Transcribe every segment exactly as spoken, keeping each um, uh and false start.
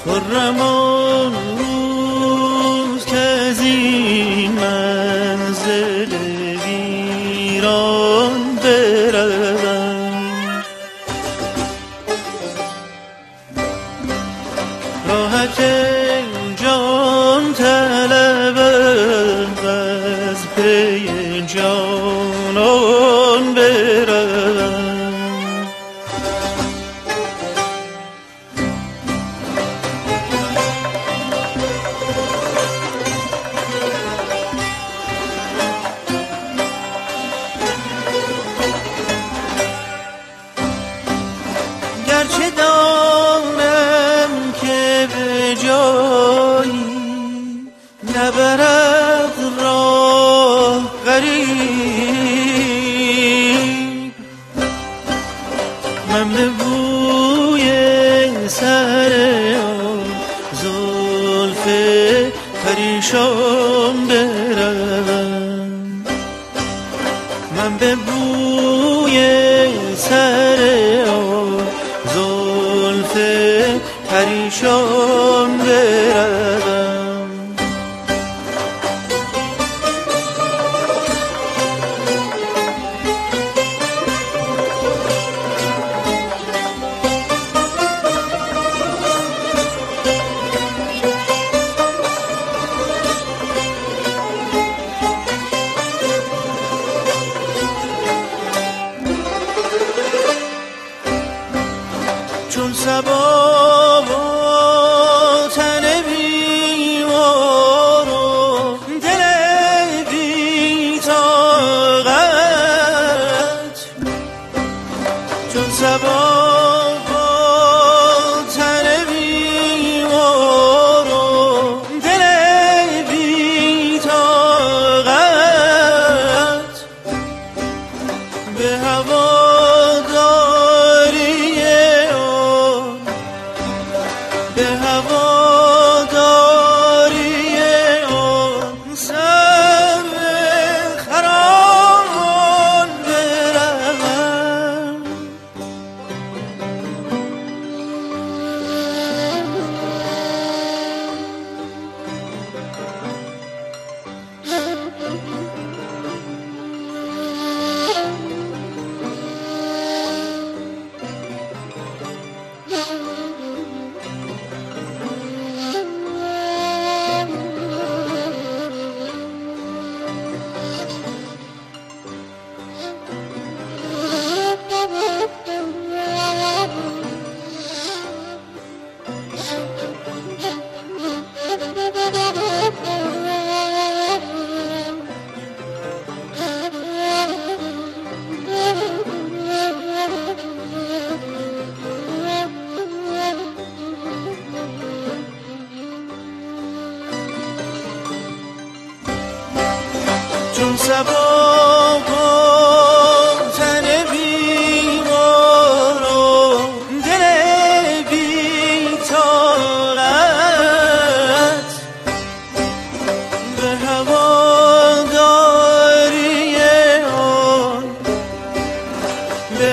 خرم آن روز که از این منزل ویران بروم، راحت جان طلبم و از پی جانان بروم. گرچه دانم که به جایی نبرد راه غریب، من به بوی سر آن زلف پریشان بروم، من به بوی سر آن زلف پریشان بروم. چون صبا و تن بیمار و دل بی طاقت، چون صبا و تن بیمار و دل بی طاقت، به هوا به هواداری آن سر خرامان بروم. چون صبا و تن بیمار و دل بی طاقت، به هواداری آن به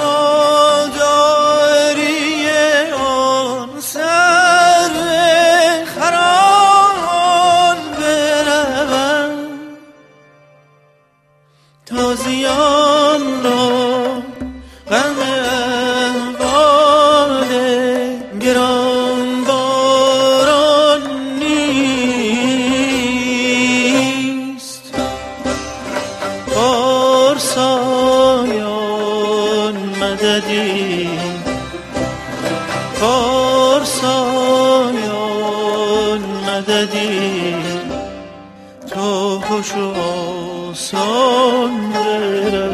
هواداری آن سر خرامان بروم. تازیان را غم احوال گران باران نیست، پارسایان مددی، پارسایان مددی، تا خوش و آسان بروم.